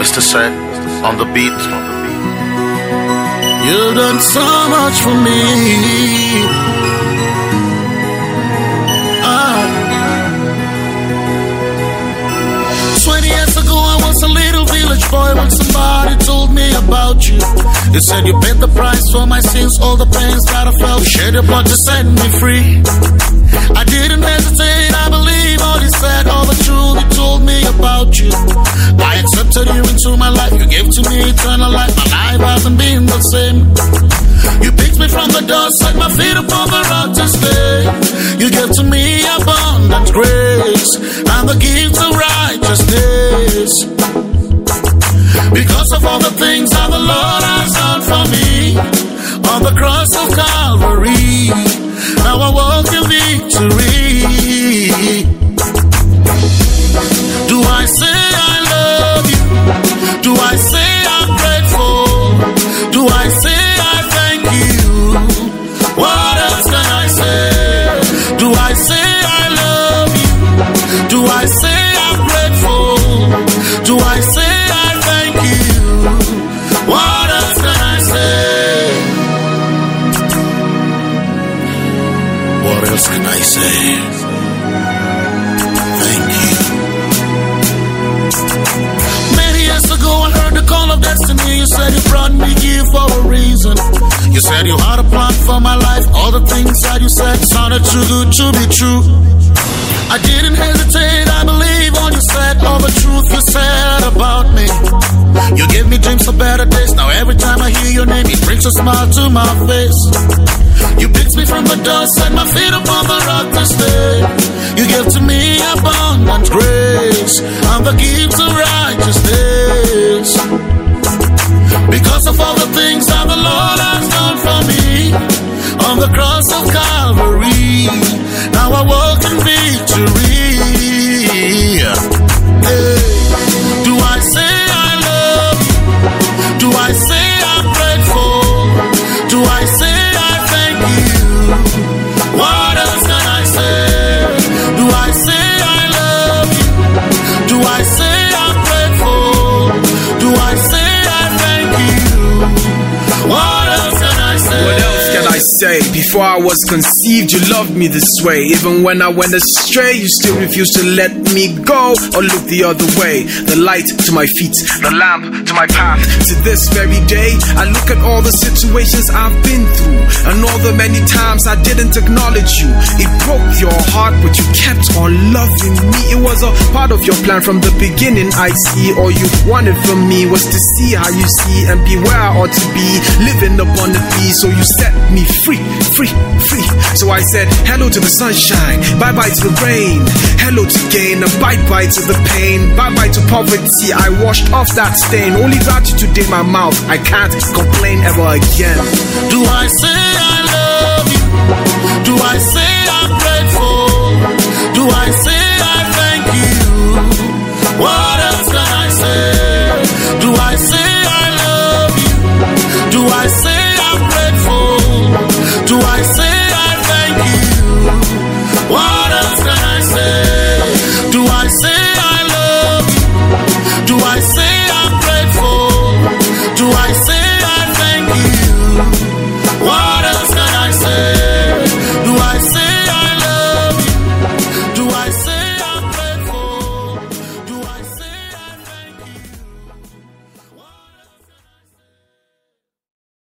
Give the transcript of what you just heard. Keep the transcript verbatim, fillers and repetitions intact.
Mister Set on the beat. You've done so much for me. Ah. Twenty years ago I was a little village boy when somebody told me about you. You said you paid the price for my sins, all the pains that I felt. You shed your blood to set me free. I didn't hesitate, I believe all you said, all the truth you told me about you. I accepted you into my life, you gave to me eternal life. My life hasn't been the same. You picked me from the dust, set my feet upon the rock to stay. You gave to me abundant grace and the gift of righteousness. Because of all the things that the Lord has done for me on the cross of Calvary, now I walk in victory. Do I say I love you? Do I say I'm grateful? Do I say I thank you? What else can I say? Do I say I love you? Do I say I'm grateful? Do I say I thank you? What else can I say? What else can I say? Thank you. Many years ago I heard the call of destiny. You said you brought me here for a reason. You said you had a plan for my life. All the things that you said sounded too good to be true. I didn't hesitate, I believe all you said, all the truth you said about me. You gave me dreams of better days. Now every time I hear your name, it brings a smile to my face. You picked me from the dust, set my feet upon the rock to stay. You gave to me abundant grace and the gift of righteousness. Because of all the things that the Lord has done for me on the cross of Calvary, now I walk in victory. Hey. Do I say I love you? Do I say I'm grateful? Do I say I thank you? What else can I say? Do I say I love you? Do I say I'm grateful? Do I say I thank you? What else can I say? What else can I say? Before I was conceived, you loved me this way. Even when I went astray, you still refused to let me go or look the other way. The light to my feet, the lamp to my path. To this very day, I look at all the situations I've been through and all the many times I didn't acknowledge you. It broke your heart, but you kept on loving me. It was a part of your plan from the beginning. I see all you wanted from me was to see how you see and be where I ought to be, living abundantly. So you set me free, free, free. So I said hello to the sunshine, bye bye to the rain, hello to gain, and bye bye to the pain, bye bye to poverty. I washed off that stain, only gratitude in my mouth. I can't complain ever again. Do I say